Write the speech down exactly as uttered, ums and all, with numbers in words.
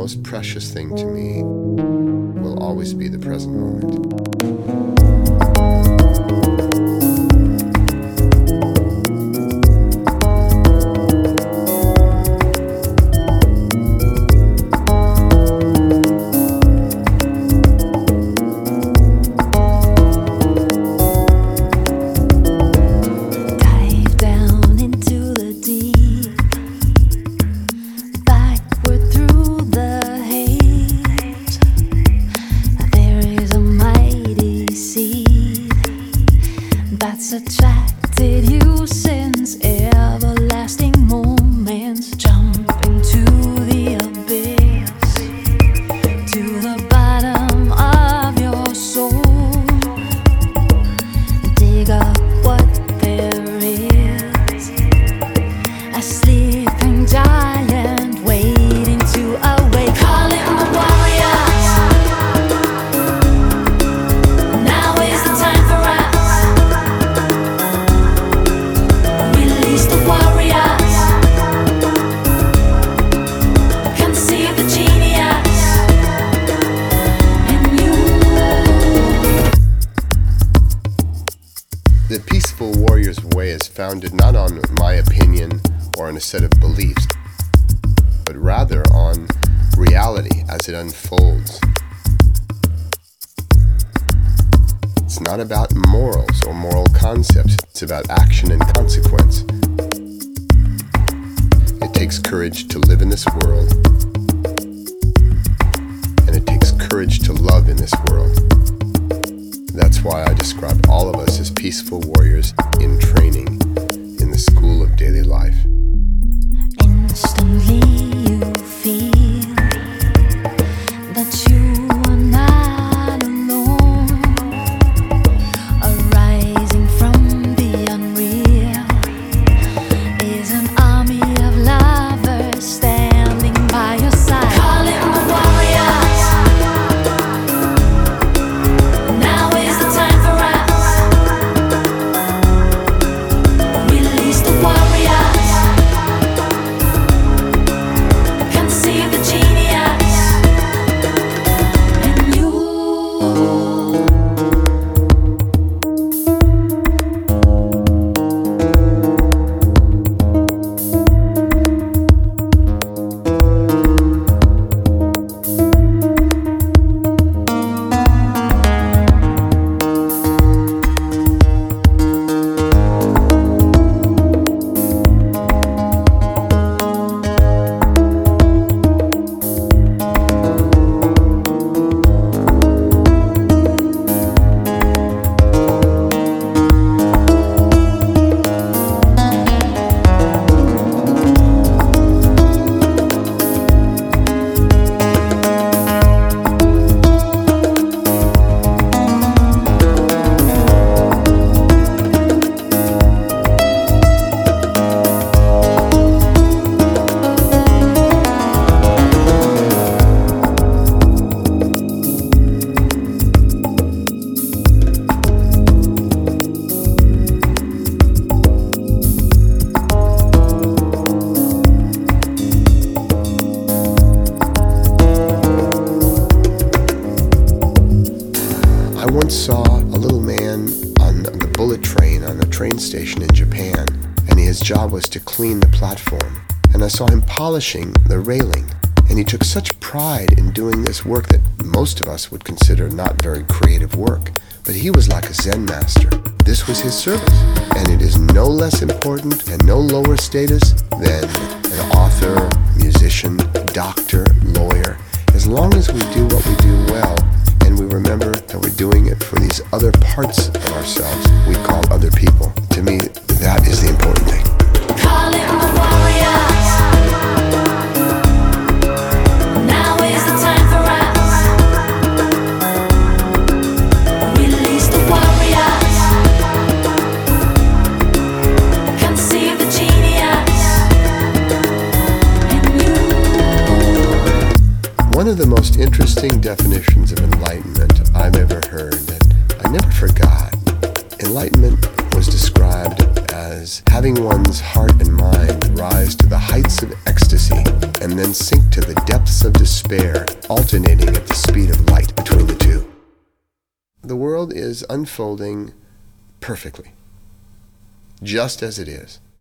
most precious thing to me will always be the present moment. Attracted you since everlasting moments. Jump into the abyss, to the bottom of your soul. Dig up what there is, a sleeping giant waiting to awake. Call him the warriors. Now is the time for us. The Peaceful Warrior's Way is founded not on my opinion or on a set of beliefs, but rather on reality as it unfolds. It's not about morals or moral concepts, it's about action and consequence. It takes courage to live in this world, and it takes courage to love in this world. That's why I describe all of us as peaceful warriors in training in the school of daily life. Instantly you feel that you are not alone, arising from the unreal is an army of lovers standing by your side. Call him the warriors. I once saw a little man on the bullet train on a train station in Japan, and his job was to clean the platform. And I saw him polishing the railing, and he took such pride in doing this work that most of us would consider not very creative work. But he was like a Zen master. This was his service, and it is no less important and no lower status than an author, musician, doctor, lawyer. As long as we do what we do well, and we remember that we're doing it for these other parts of ourselves we call other people. To me, that is the important thing. Call him the warriors. Now is the time for us. Release the warriors. Conceive the genius in you. One of the most interesting definitions of enlightenment I've ever heard that I never forgot. Enlightenment was described as having one's heart and mind rise to the heights of ecstasy and then sink to the depths of despair, alternating at the speed of light between the two. The world is unfolding perfectly, just as it is.